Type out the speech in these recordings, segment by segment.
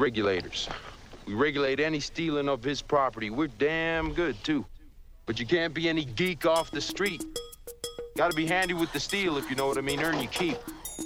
regulators. We regulate any stealing of his property. We're damn good, too. But you can't be any geek off the street. Gotta be handy with the steel, if you know what I mean. Earn your keep.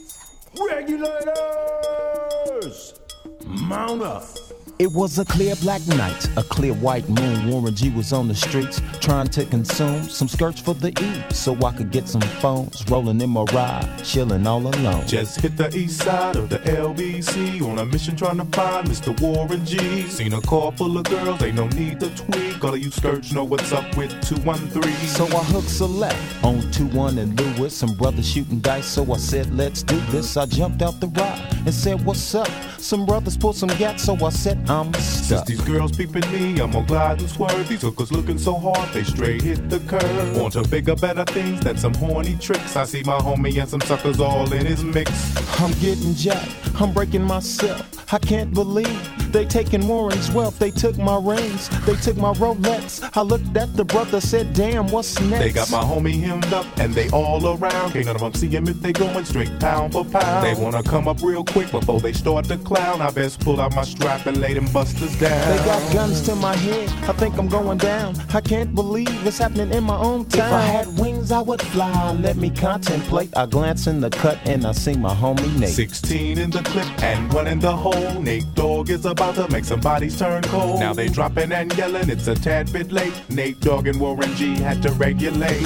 Regulators! Mount up. It was a clear black night, a clear white moon. Warren G was on the streets trying to consume some skirts for the E, so I could get some phones. Rolling in my ride, chilling all alone. Just hit the east side of the LBC on a mission trying to find Mr. Warren G. Seen a car full of girls, ain't no need to tweak. All of you skirts know what's up with 213. So I hooked select on 21 and Lewis. Some brothers shooting dice, so I said, let's do this. I jumped out the ride and said, what's up? Some brothers pulled some gas, so I said, I'm stuck. Since these girls peeping me, I'm gonna glide and swerve. These hookers looking so hard, they straight hit the curve. Want to bigger, better things than some horny tricks. I see my homie and some suckers all in his mix. I'm getting jacked, I'm breaking myself. I can't believe they taking Warren's wealth. They took my rings, they took my Rolex. I looked at the brother, said, damn, what's next? They got my homie hemmed up and they all around. Can't none of them see him if they going straight pound for pound. They wanna come up real quick before they start to clown. I best pull out my strap and lay them busters down. They got guns to my head, I think I'm going down. I can't believe it's happening in my own town. If I had wings, I would fly. Let me contemplate. I glance in the cut and I see my homie Nate. 16 in the clip and 1 in the hole. Nate Dogg is about to make some bodies turn cold. Now they dropping and yelling, it's a tad bit late. Nate Dogg and Warren G had to regulate.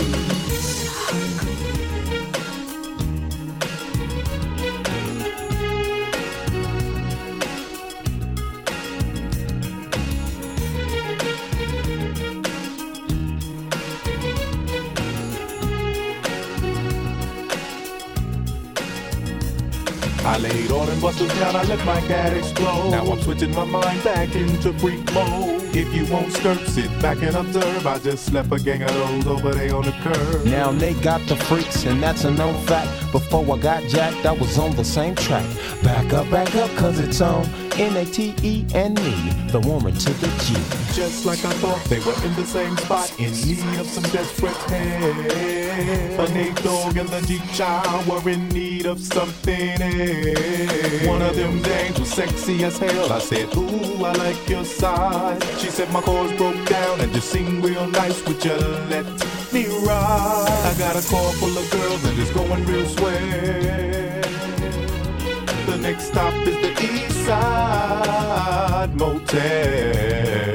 I laid all them busters down, I let my cat explode. Now I'm switching my mind back into freak mode. If you won't skirt, sit back and observe. I just slept a gang of those over there on the curb. Now they got the freaks, and that's a known fact. Before I got jacked, I was on the same track. Back up, cause it's on N-A-T-E and me, the Warren to the G. Just like I thought, they were in the same spot, in need of some desperate help. But Nate Dogg and the G-Child were in need of something else. One of them dames was sexy as hell. I said, ooh, I like your side. She said my chords broke down and just sing real nice. Would you let me ride? I got a car full of girls and it's going real swell. The next stop is the East Side Motel.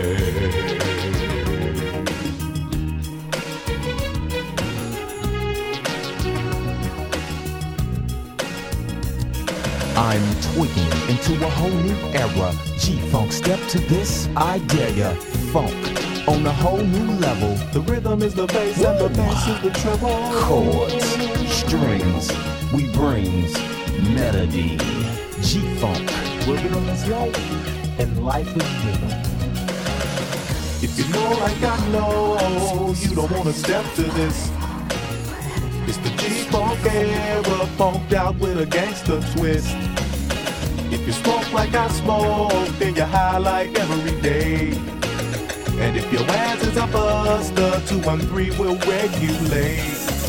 I'm tweaking into a whole new era. G-Funk, step to this, I dare ya. Funk on a whole new level. The rhythm is the bass and the bass is the treble. Chords, strings, we brings melody. G-Funk, where rhythm is life and life is rhythm. If you know like I know, you don't wanna step to this. It's the G-Funk era, funked out with a gangster twist. If you smoke like I smoke, then you're high like every day. And if your ass is a buster, 213 will regulate.